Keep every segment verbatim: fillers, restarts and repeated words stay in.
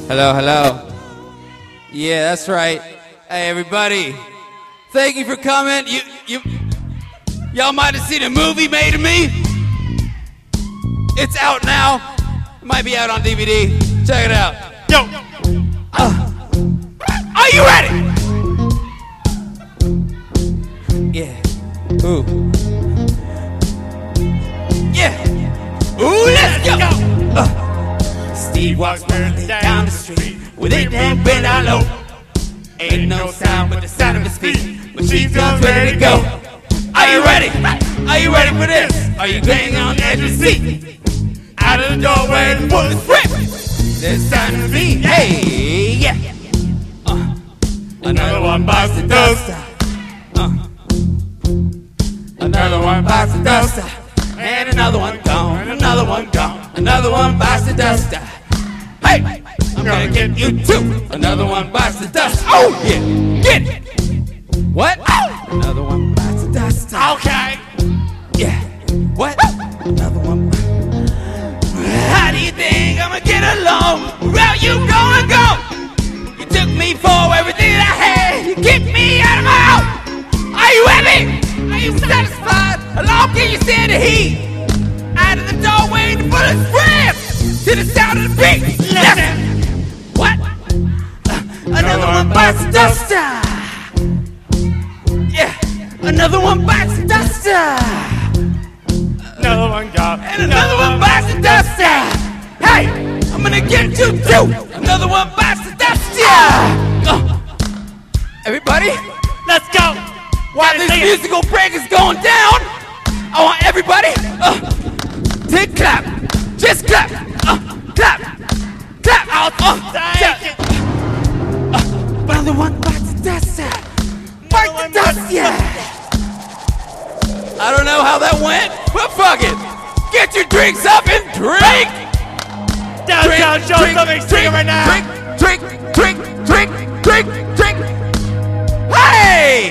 Hello, hello. Yeah, that's right. Hey, everybody. Thank you for coming. You, you, y'all might have seen a movie made of me. It's out now. It might be out on D V D. Check it out. Yo. Uh, are you ready? Yeah. Ooh. Yeah. Ooh, let's go. Uh. Steve walks burning down the street with it and bent out low. Ain't no sound but the sound of his feet. Machine guns ready to go. Are you ready? Are you ready for this? Are you banging on the edge of the seat? Out of the doorway, the bullets rip. There's time to be. Hey, yeah. Uh, another one bites the dust. Uh, another one bites the dust. And another one gone. Another one gone. Another one bites the dust. Hey, I'm gonna get you too. Another one bites the dust. Oh yeah, get it. What? Oh. Another one bites the dust. Okay. Yeah. What? Another one. How do you think I'm gonna get along? Where you gonna go? You took me for everything that I had. You kicked me out of my house. Are you happy? Are you satisfied? How long can you stand the heat? Out of the doorway, the bullets rip to the sound of the beat. Listen. What? Uh, another one bites the dust. Yeah. Another one bites the dust. Another one gone. And another one bites the dust. Hey, I'm gonna get you too. Another one bites the dust. Yeah. Uh, everybody, let's go. While this musical break is going down, I want everybody uh, to clap. Just clap. Uh, clap. Clap. Out. Uh, clap. Uh, another one bites the dust. Bite the dust. Yeah. I don't know how that went, but fuck it. Get your drinks up and drink. Downtown show something singing right now. Drink, drink, drink, drink, drink, drink. Hey!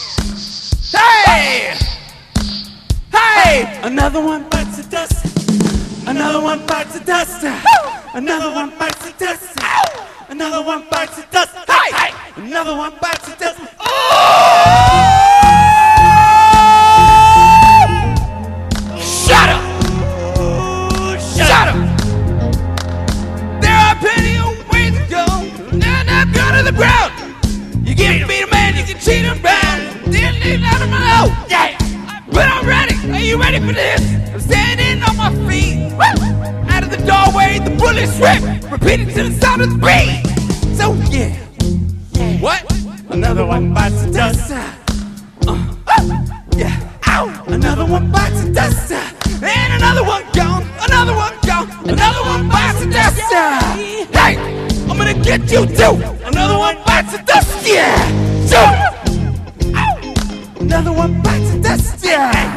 Hey! Hey! Another one bites the dust. Another one bites the dust. Another one bites the dust. Another one bites the dust. Hey! Another one bites the dust. Oh! Shut up! Shut up! There are plenty of ways to go. Now, now, go to the ground. You can beat a man, you can cheat him round. Then leave out of my low. Yeah! But I'm ready. Are you ready for this? I'm standing on my feet. Woo! Out of the doorway, the bullets rip. Repeating to the sound of the beat. So, yeah. What? Another one bites the dust. Uh, uh, yeah. Ow! Another one bites the dust. And another one gone. Another one gone. Another one bites the dust. Hey! I'm gonna get you too. Another one bites the dust. Yeah! So! Ow! Another one bites the dust. Yeah!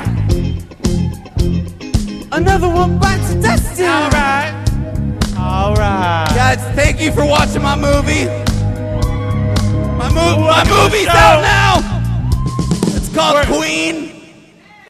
Another one bites the dust. Yeah! Alright. Alright. Guys, thank you for watching my movie. My, mo- my movie's out now. It's called Queen.